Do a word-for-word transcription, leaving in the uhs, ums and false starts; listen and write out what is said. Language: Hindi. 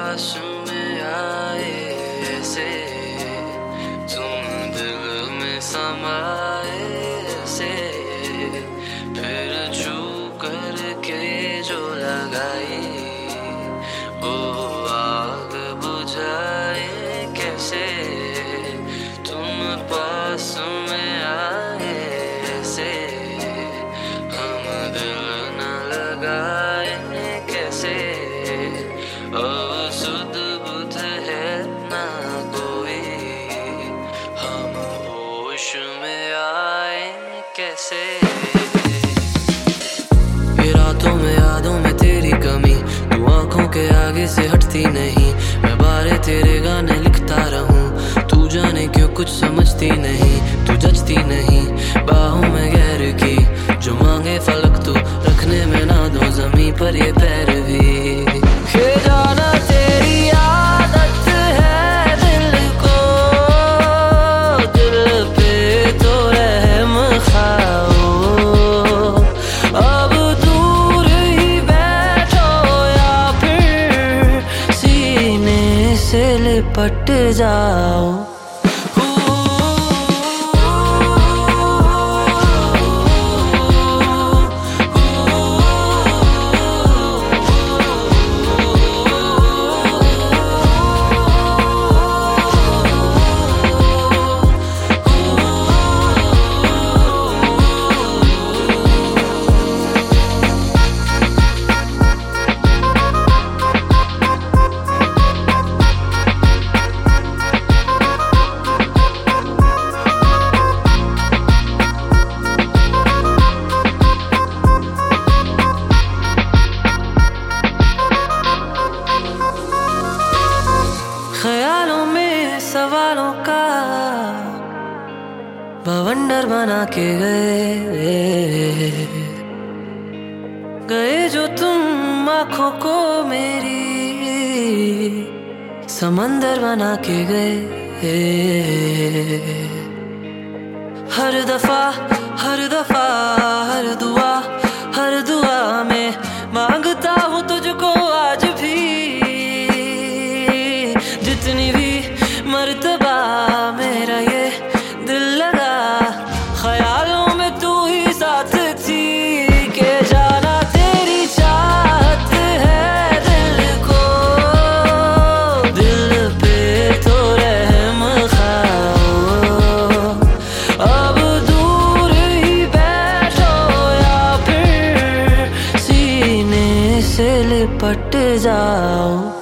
पास में आए ऐसे, तुम दिल में समाए ऐसे, फिर छू करके जो लगाई वो आग बुझाए कैसे। तुम पास में आए ऐसे, हम दिल न लगाए कैसे। अब सुध बुध है ना कोई, हम होश में आए कैसे। ये रातों में यादों में तेरी कमी, तू आंखों के आगे से हटती नहीं। मैं बारे तेरे गाने लिखता रहूं, तू जाने क्यों कुछ समझती नहीं। तू जचती नहीं बाहों में गैर की, जो मांगे फलक तू रखने में ना दो जमीन पर ये पैर भी। ये जाना तेरी आदत है दिल को, दिल पे तो रहम खाओ। अब दूर ही बैठो या फिर सीने से लिपट जाओ। ख्यालों में सवालों का बवंडर बना के गए, गए जो तुम आँखों को मेरी समंदर बना के गए। हर दफा हर दफा हर दुआ हर दुआ में मांगता हूँ तुझको आज भी। जितनी भी मर्तबा मेरा ये दिल लगा, ख्यालों में तू ही साथ थी। के जाना तेरी चाहत है दिल को, दिल पे तो रहम खाओ। अब दूर ही बैठो या फिर सीने से लिपट जाओ।